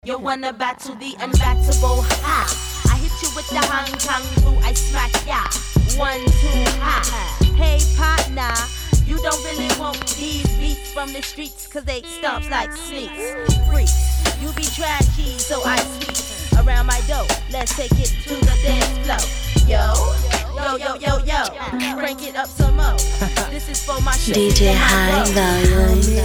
You wanna battle the unbattable, ha? I hit you with the Hong Kong flu, I smack ya. 1, 2, ha. Hey partner, you don't really want these beats from the streets, cause they stomps like sneaks. Freaks, you be trashy, so I sweep around my dough. Let's take it to the dance floor. Yo, yo, yo, yo, yo, crank it up some more. This is for my shit. DJ High Volume.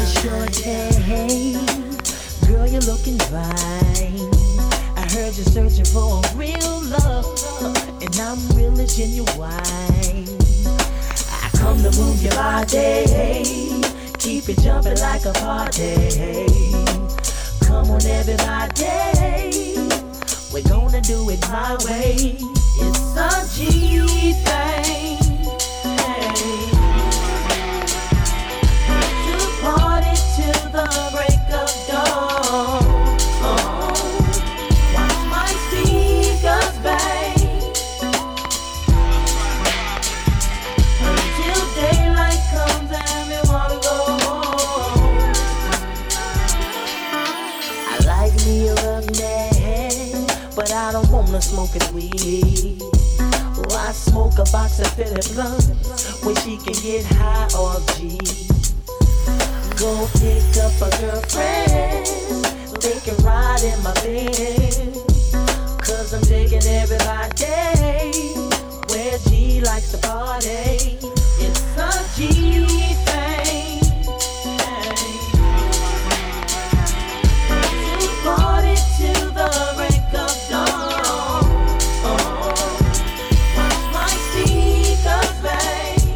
Girl, you're looking fine. I heard you're searching for a real love, and I'm really genuine. I come to move your body, keep it jumping like a party. Come on, everybody, we're gonna do it my way. It's a G thing. To party till the break of dawn. But I don't wanna smoke it weed. Why smoke a box of fitted blunts when she can get high off G? Go pick up a girlfriend, they can ride in my bed. Cause I'm taking everybody where G likes to party. It's a G thing. To party till the break of dawn. Watch my speakers bang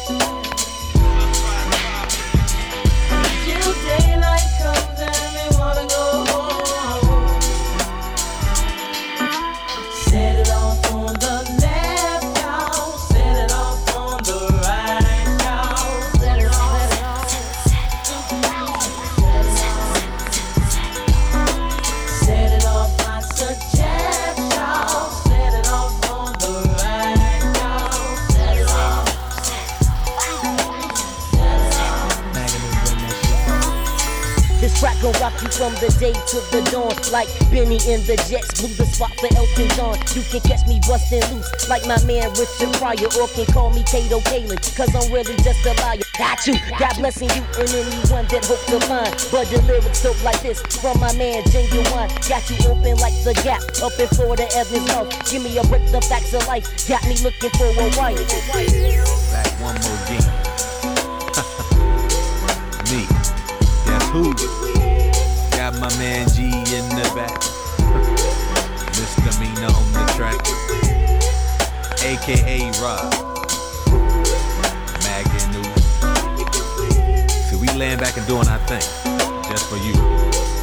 till daylight comes and we wanna go home. Set it off on the left, y'all. Set it off on the right, y'all. Set it off. Set it off, I suggest, y'all. Set it off on the right, y'all. Set it off. This track gon' rock you from the day to the dawn. Like Benny in the Jets, blew the spot for Elton John. You can catch me bustin' loose like my man Richard Pryor, or can call me Kato Kaelin, cause I'm really just a liar. Got you, God blessing you and anyone that hope to find. But the lyrics dope like this from my man Genuine. Got you open like the Gap up in Florida, Evans Health. Give me a break, the facts of life. Got me looking for a wife. Back one more game. Me. Guess who? Got my man G in the back. Misdemeanor on the track. AKA Rob. Maganu. See, we laying back and doing our thing. Just for you.